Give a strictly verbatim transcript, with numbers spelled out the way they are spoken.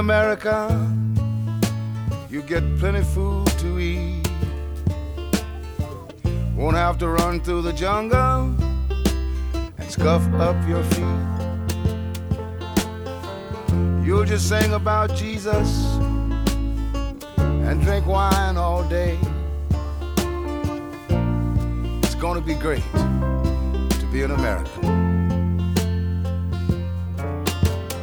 America, you get plenty food to eat. Won't have to run through the jungle and scuff up your feet. You'll just sing about Jesus and drink wine all day. It's gonna be great to be an American.